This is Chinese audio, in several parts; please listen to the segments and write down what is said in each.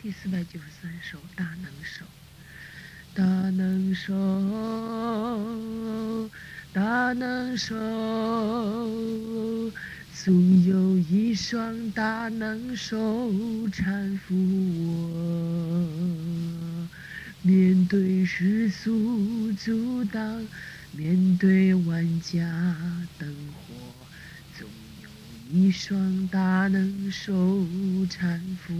第493首大能手。大能手，大能手，总有一双大能手搀扶我。面对世俗阻挡，面对万家灯火，总有一双大能手搀扶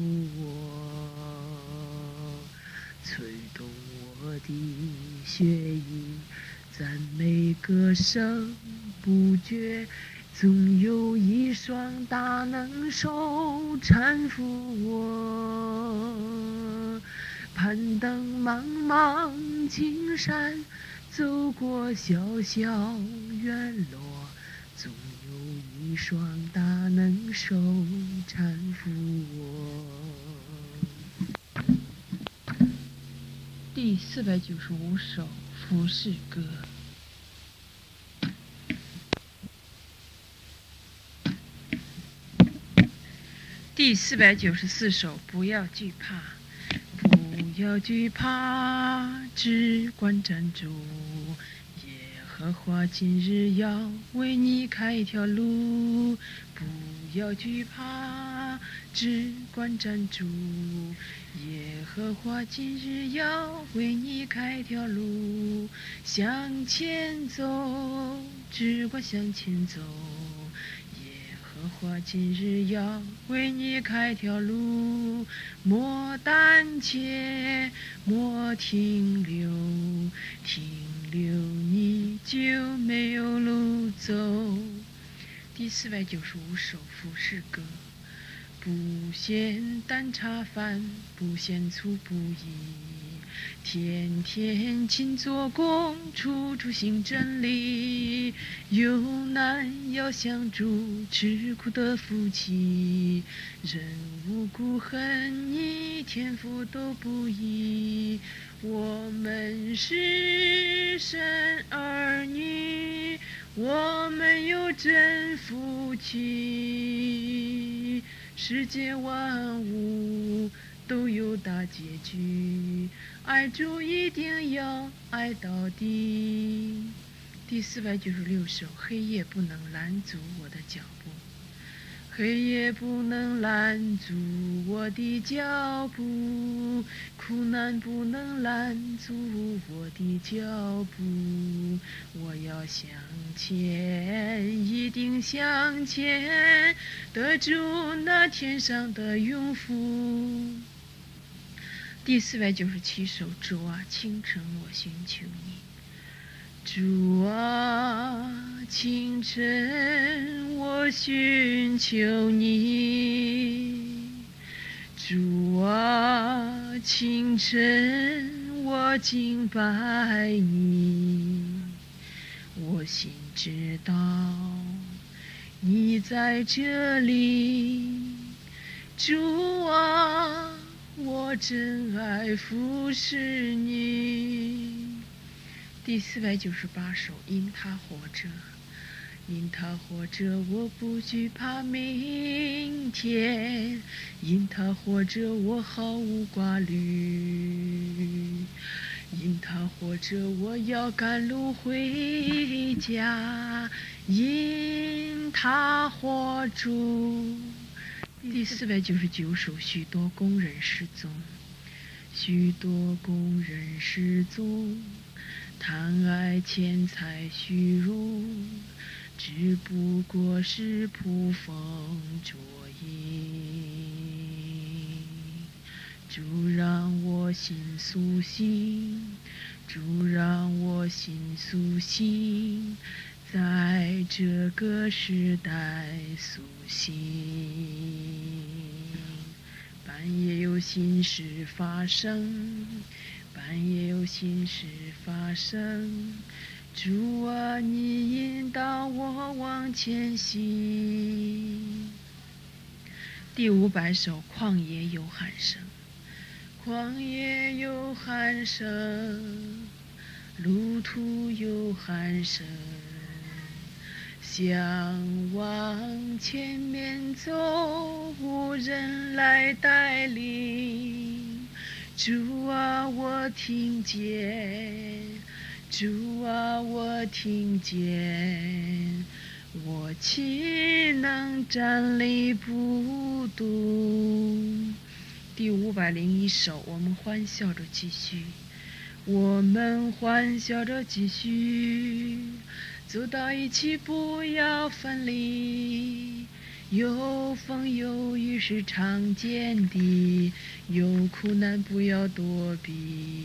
我，催动我的血液，赞美歌声不绝，总有一双大能手搀扶我。攀登茫茫青山，走过小小院落，总有一双大能手搀扶我。第495首服饰歌。第494首不要惧怕，不要惧怕，只管站住。耶和华今日要为你开一条路，不要惧怕，只管站住。耶和华今日要为你开一条路，向前走，只管向前走。耶和华今日要为你开条路，莫胆怯，莫停留，停留你就没有路走。第495首服饰歌。不嫌蛋茶饭，不嫌粗布衣，天天勤做工，处处行真理。有难要相助，吃苦的福气，人无辜恨你，天父都不依。我们是神儿女，我们有真福气。世界万物都有大结局，爱主一定要爱到底。第496首，黑夜不能拦阻我的脚步，黑夜不能拦阻我的脚步，苦难不能拦阻我的脚步。我要向前，一定向前，得住那天上的永福。第497首，主啊，清晨我寻求你。主啊，清晨我寻求你。主啊，清晨我敬拜你。我心知道你在这里，主啊，我真爱服侍你。第498首，因他活着，因他活着，我不惧怕明天，因他活着，我毫无挂虑。因他活着，我要赶路回家，因他活着。第499首，许多工人失踪，许多工人失踪，贪爱钱财虚荣，只不过是捕风捉影。主让我心苏醒，主让我心苏醒，在这个时代苏醒。半夜有心事发生，半夜有心事发生，主啊，你引导我往前行。第500首，旷野有喊声，旷野有喊声，路途有喊声， 想往前面走，无人来带领。主啊，我听见，主啊，我听见，我岂能站立不动？第501首，我们欢笑着继续，我们欢笑着继续，走到一起，不要分离。有风有雨是常见的，有苦难不要躲避。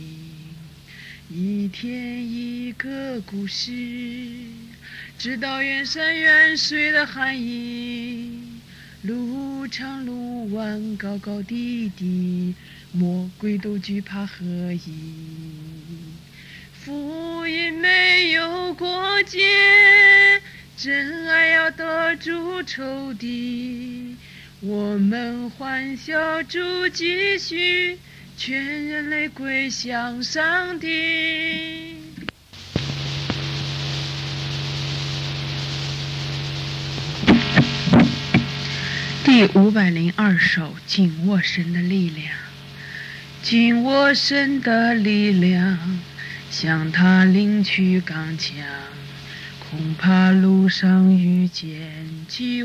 一天一个故事，知道远山远水的含义。路长路弯高高低低，魔鬼都惧怕合一。福音没有国界，真爱要得住仇敌。我们欢笑主继续，全人类归向上帝。第502首，紧握神的力量。紧握神的力量，向他领取刚强，恐怕路上遇见饥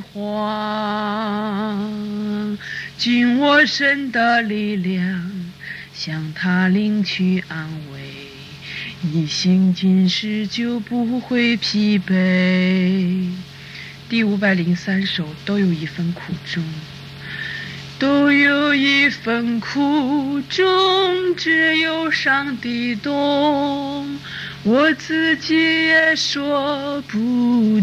荒。紧握神的力量，向他领取安慰，你行进时就不会疲惫。第503首，都有一份苦衷，都有一份苦衷，只有上帝懂，我自己也说不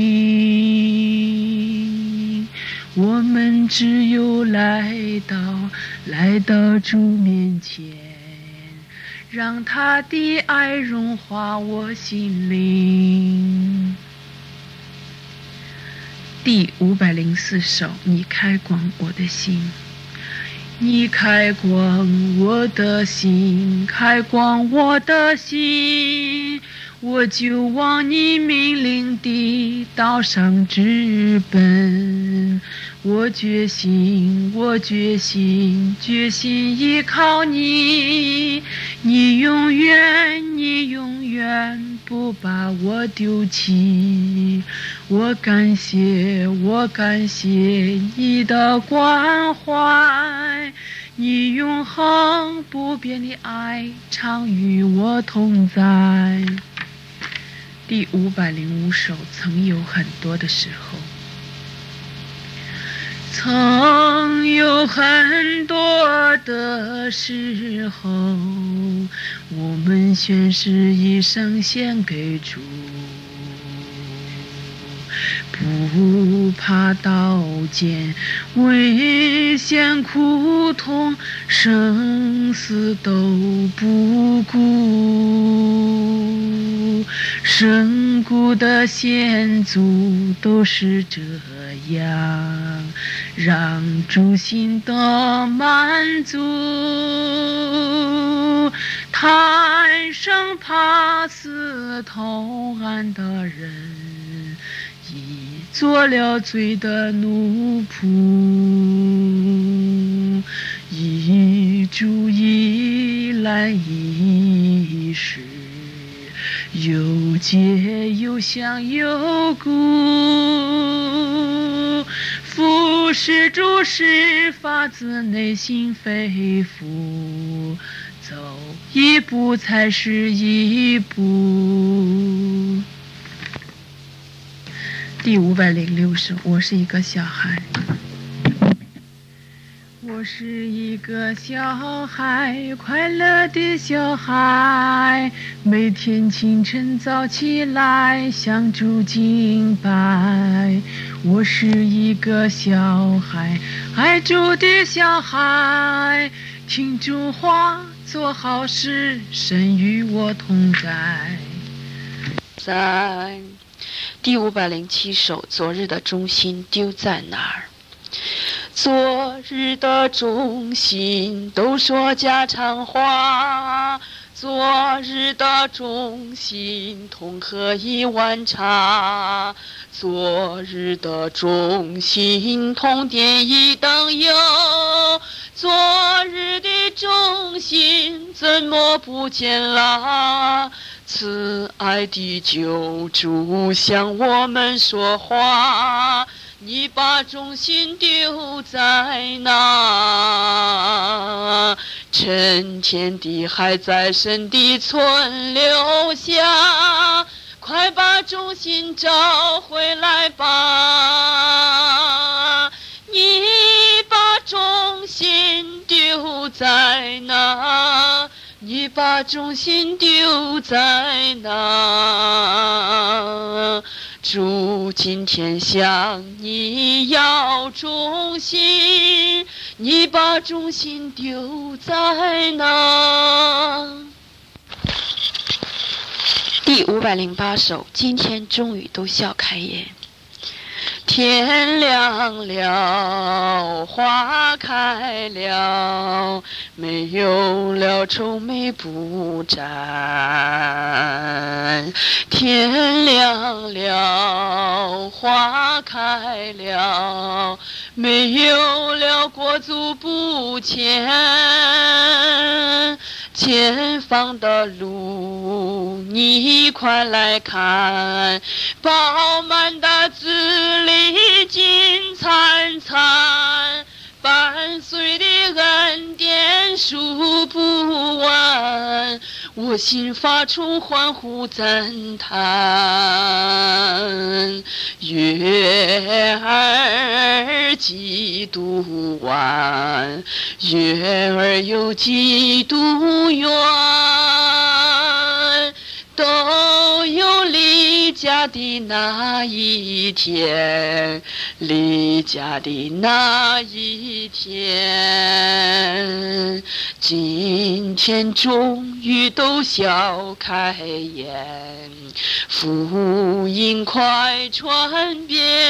清。我们只有来到主面前，让他的爱融化我心灵。第504首，你开广我的心。你开广我的心，开广我的心，我就往你命令的道上直奔。我决心决心依靠你，你永远不把我丢弃。我感谢你的关怀，你永恒不变的爱常与我同在。第505首，曾有很多的时候。曾有很多的时候，我们宣誓一生献给主，不怕刀剑危险苦痛，生死都不顾。深谷的先祖都是这样，让主心得满足。贪生怕死偷安的人，已做了罪的奴仆。一主一来一世，有节有享有故，服侍主是发自内心肺腑，走一步才是一步。第506首，我是一个小孩。我是一个小孩，快乐的小孩，每天清晨早起来向主敬拜。我是一个小孩，爱主的小孩，听主话，做好事，神与我同在。第507首，昨日的中心丢在哪儿？昨日的中心都说家常话， 昨日的钟心痛喝一碗茶，昨日的钟心痛点一灯油，昨日的钟心怎么不见了？慈爱的救主向我们说话，你把忠心丢在哪？成天的还在神的存留下，快把忠心找回来吧！你把忠心丢在哪？你把忠心丢在哪？主今天向你要忠心，你把忠心丢在哪？第508首，今天终于都笑开颜。天亮了，花开了，没有了愁眉不展。天亮了，花开了，没有了裹足不前。前方的路你快来看，饱满的子粒金灿灿，伴随的恩典数不完，我心发出欢呼赞叹。月儿几度弯，月儿有几度圆，都有离家的那一天，离家的那一天。今天终于都笑开颜，福音快传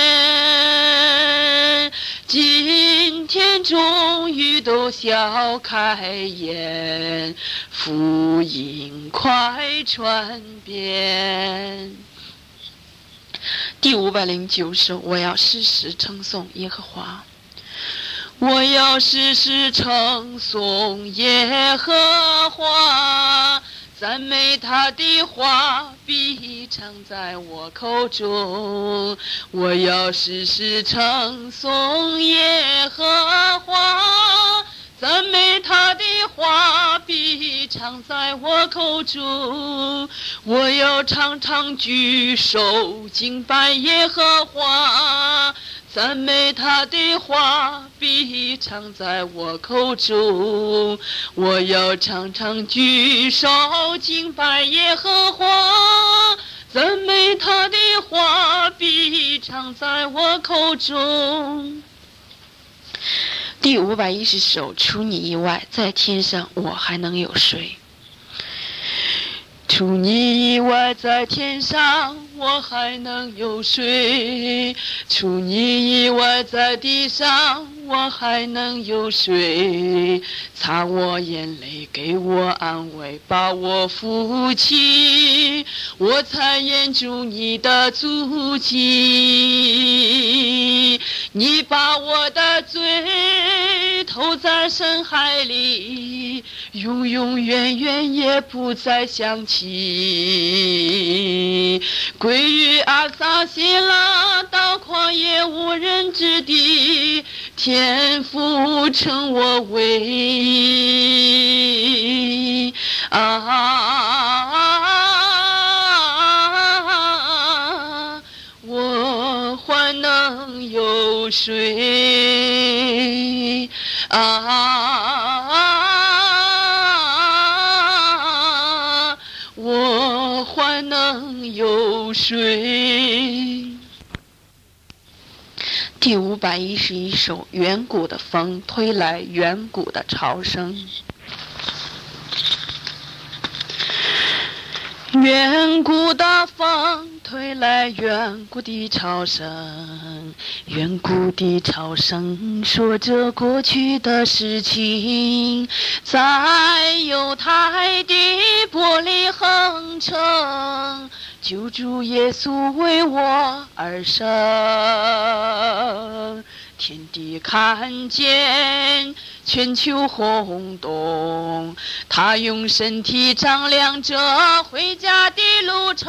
遍。今天终于都笑开颜，福音快传遍。第509首，我要时时称颂耶和华。我要时时称颂耶和华，赞美他的话必常在我口中。我要时时称颂耶和华，赞美他的话必常在我口中。我要常常举手敬拜耶和华，赞美他的话必常在我口中。我要常常举手敬拜耶和华，赞美他的话必常在我口中。第510首，除你以外，在天上我还能有谁？除你以外，在天上我还能有谁？除你以外，在地上我还能有谁？擦我眼泪，给我安慰，把我扶起，我才眼住你的足迹。你把我的罪投在深海里，永永远远也不再想起。归于阿撒谢拉，到旷野无人之地，天父称我为我还能有谁？我还能有谁？第511首，远古的风推来远古的潮声。 远古的风吹来远古的潮声，远古的潮声说着过去的事情，在犹太的伯利恒城，救主耶稣为我而生。天地看见，全球轰动，他用身体丈量着回家的路程，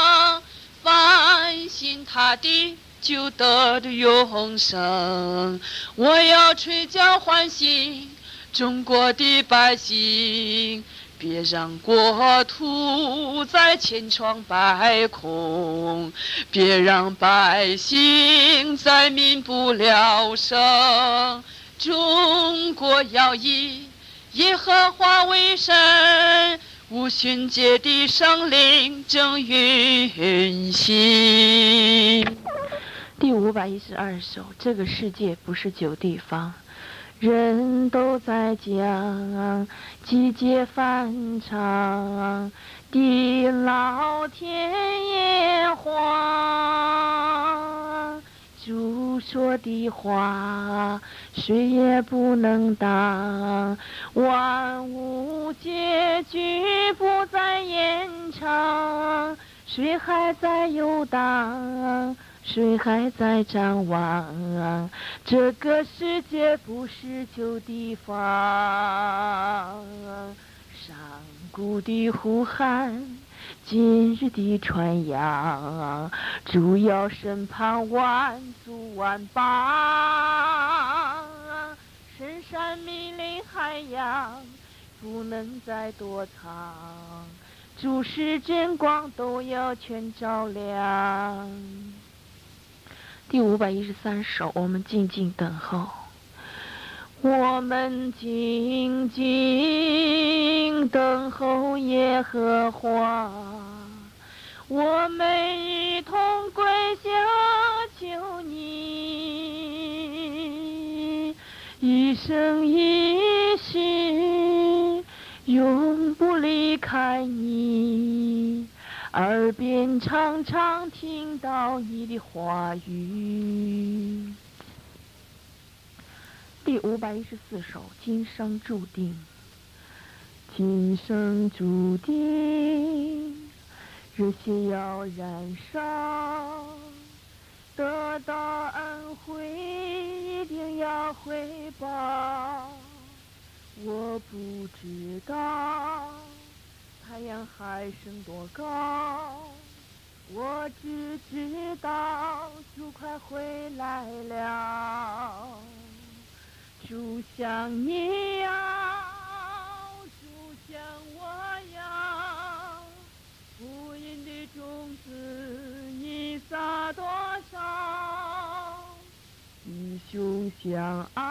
凡信他的就得的永生。我要吹角唤醒中国的百姓，别让国土再千疮百孔，别让百姓再民不聊生。中国要以耶和华为神，无旬节的生灵正运行。第512首，这个世界不是旧地方。人都在讲季节反常，地老天爷话，主说的话谁也不能挡，万物结局不再延长，谁还在游荡，谁还在张望，这个世界不是旧地方。上古的呼喊，今日的传扬，主要审判万族万邦。深山密林海洋，不能再躲藏，主是真光，都要全照亮。第513首，我们静静等候。我们静静等候耶和华，我们一同跪下求你，一生一世永不离开你，耳边常常听到你的话语。第514首，今生注定。今生注定，热血要燃烧，得到恩惠一定要回报。我不知道太阳还升多高，我只知道主快回来了。主像你要，主像我要，福音的种子你撒多少？弟兄相爱，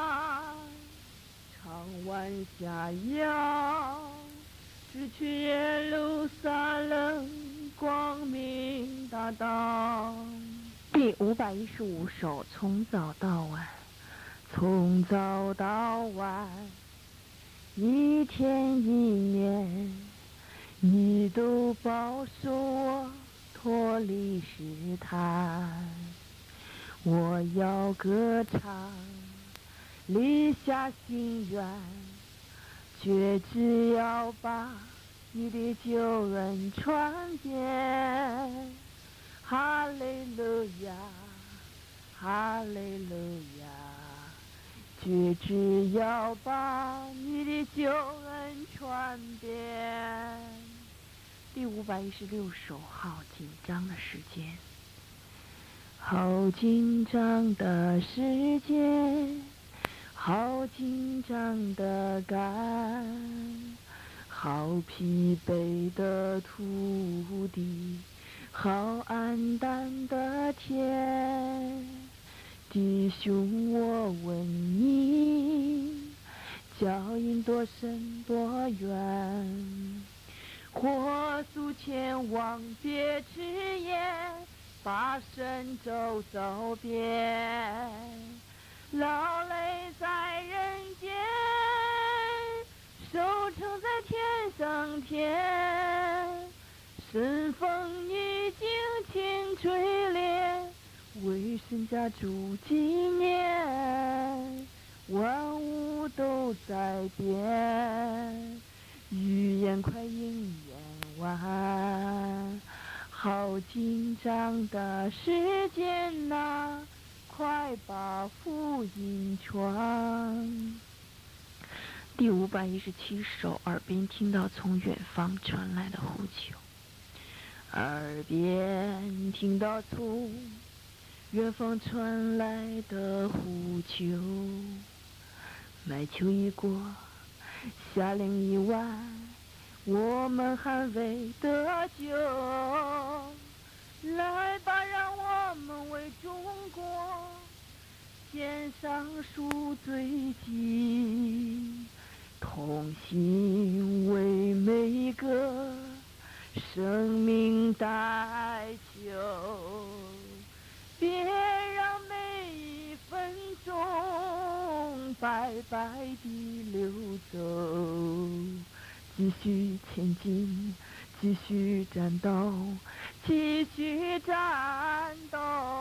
常弯下腰，直去耶路撒冷光明大道。第515首，从早到晚。从早到晚，一天一年，你都保守我脱离试探。我要歌唱，立下心愿，却只要把你的救恩传遍。哈利路亚，哈利路亚，却只要把你的救恩传遍。第516首，好紧张的时间，好紧张的时间，好紧张的肝，好疲惫的土地，好黯淡的天。弟兄，我问你，脚印多深多远？火速前往，别迟延，把神州走遍。劳累在人间，收成在天上天。 深风已经轻吹裂，为神家筑纪念。万物都在变，语言快应验完。好紧张的时间呐，快把福音传。第517首，耳边听到从远方传来的呼求。耳边听到从远方传来的呼求。麦秋已过，夏令已完，我们还未得救。来吧，让我们为中国献上赎罪祭，同心为每个生命代求，别让每一分钟白白地流走。继续前进，继续战斗，继续战斗。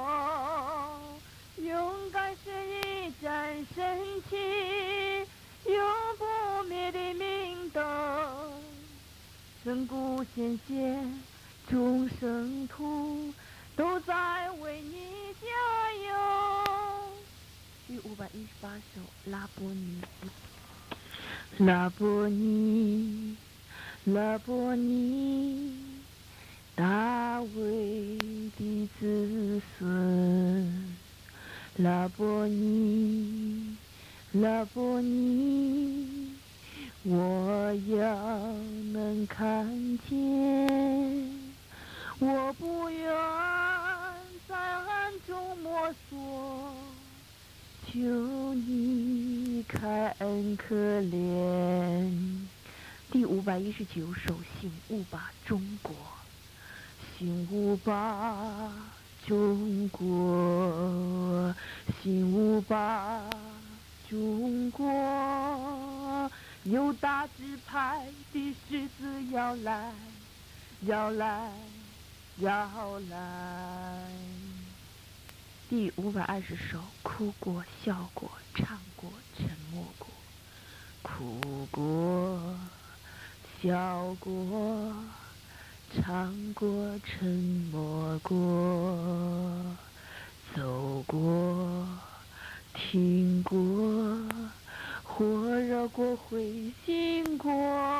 勇敢是一盏神旗，永不灭的明灯。神谷先贤众生徒都在为你加油。第518首，拉波尼。拉波尼，拉波尼，大卫的子孙。拉波尼，拉波尼，我要能看见，我不愿在暗中摸索，求你开恩可怜。第519首，醒悟吧中国，醒悟吧中国，醒悟吧中国，有大支派的狮子要来，要来，要来。第520首，哭过，笑过，唱过，沉默过。哭过，笑过，唱过，沉默过。走过，听过，火热过，灰心过。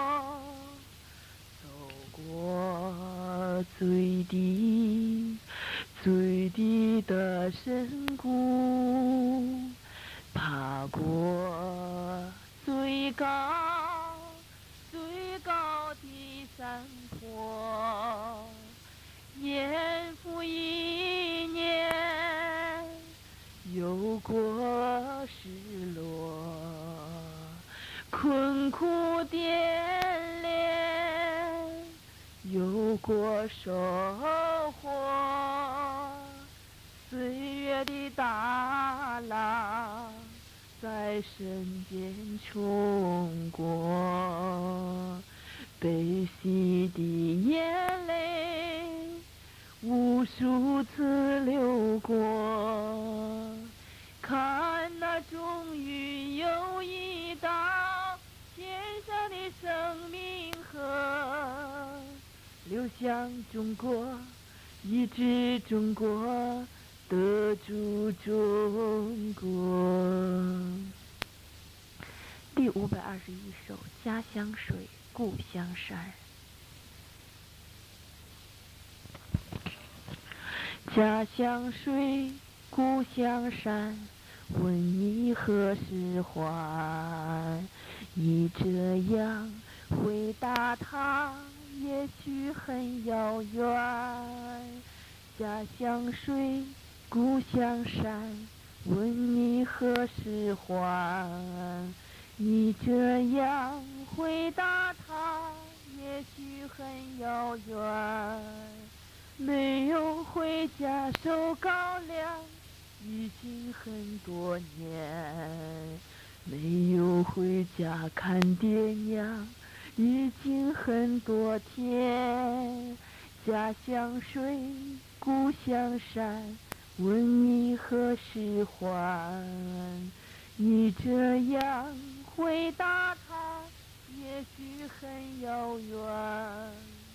走过最低最低的深谷，爬过最高最高的山坡，年复一年，有过失落，困苦颠连，有过收获。岁月的大浪在身边冲过，悲喜的眼泪无数次流过。看那终于有一道天上的生命河，流向中国，医治中国，得助中国。第521首，家乡水，故乡山。家乡水，故乡山，问你何时还？你这样回答他，也许很遥远。家乡水，故乡山，问你何时还？你这样回答他，也许很遥远。没有回家收高粱，已经很多年。没有回家看爹娘，已经很多天。 家乡水，故乡山，问你何时还？你这样回答他，也许很遥远。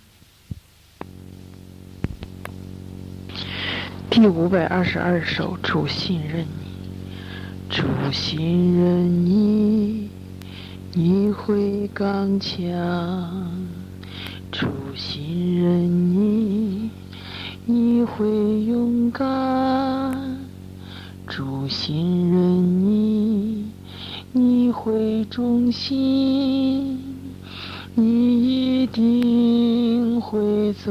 第522首，主信任你，主信任你，你会刚强；主信任你，你会勇敢；主信任你，你会忠心，你一定会走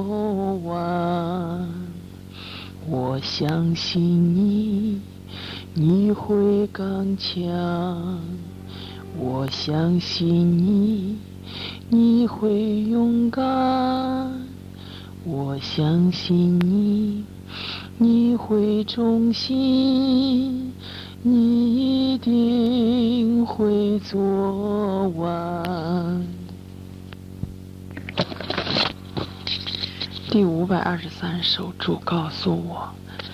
完。我相信你，你会刚强；我相信你，你会勇敢；我相信你，你会忠心，你一定会做完。第523首，主告诉我，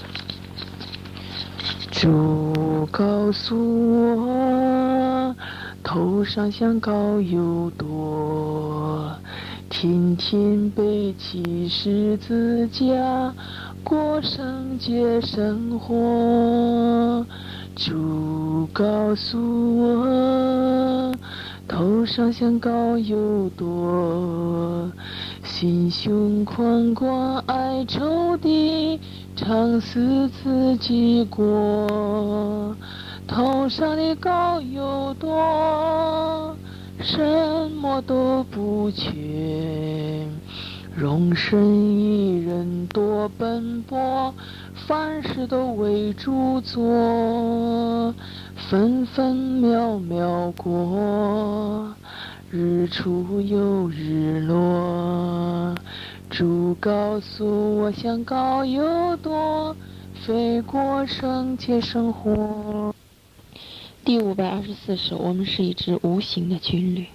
主告诉我，头上香膏有多，天天背起十字架，过圣洁生活。主告诉我，头上香膏有多，心胸宽广爱仇敌，常思自己过。头上的膏有多，什么都不缺，容身一人多奔波，凡事都为主做，分分秒秒过，日出又日落。主告诉我，香膏有多，飞过圣洁生活。第524首，我们是一支无形的军旅。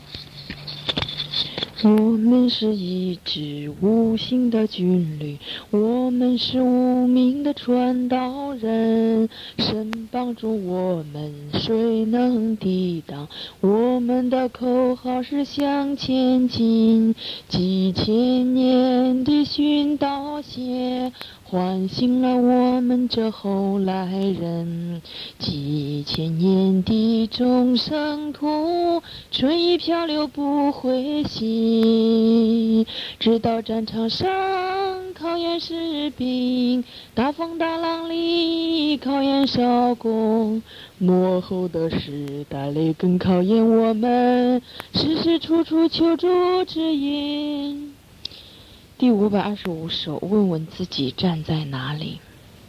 我们是一支无形的军旅，我们是无名的传道人，神帮助我们，谁能抵挡？我们的口号是向前进，几千年的殉道血唤醒了我们这后来人，几千年的众生途，春雨漂流不会息，直到战场上考验士兵，大风大浪里考验少工，末后的时代里更考验我们，时时处处求助指引。第525首，问问自己站在哪里。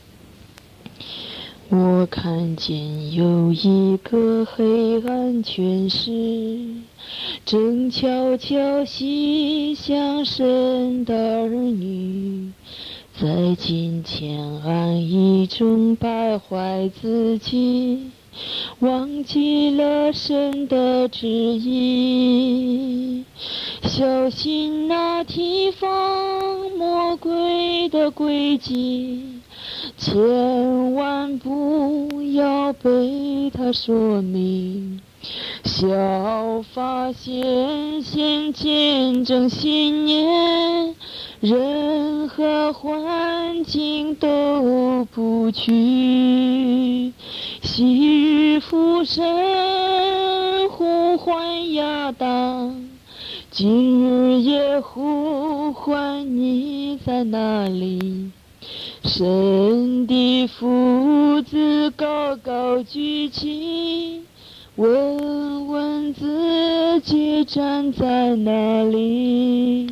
我看见有一个黑暗权势，正悄悄袭向神的儿女，在金钱安逸中败坏自己，忘记了神的旨意。小心那提防魔鬼的诡计，千万不要被他说明。小发现先见证信念，任何环境都不惧。昔日父神呼唤亚当，今日也呼唤你在哪里？神的父子高高举起，问问自己站在哪里。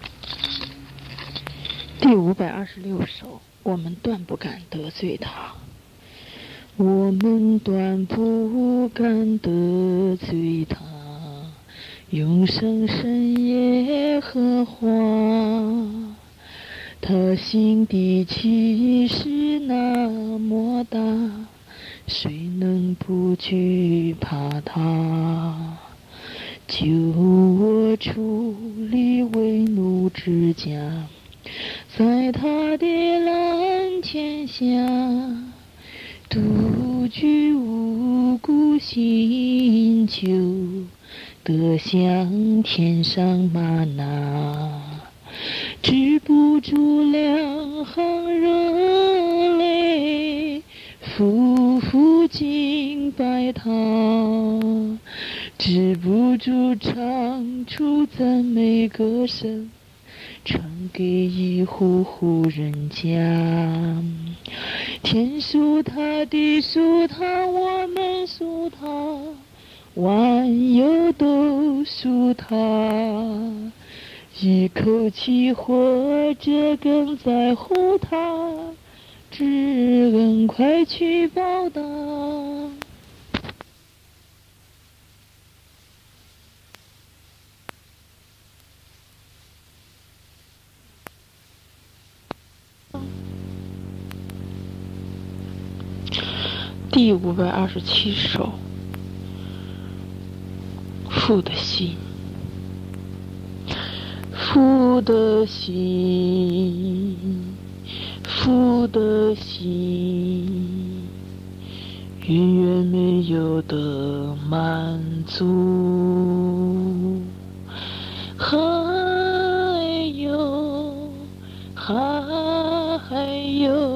第526首，我们断不敢得罪他。我们断不敢得罪他，永生神耶和华，他心地其实那么大，谁能不惧怕他？ 救我出离为奴之家，在他的蓝天下，独居无辜心就得享天上玛纳，止不住两行热泪，夫妇敬拜他，止不住唱出赞美歌声，传给一户户人家。天属他，地属他，我们属他，万有都属他。一口气活着更在乎他，知恩快去报答。第527首，父的心。父的心，父的心，远远没有的满足，还有。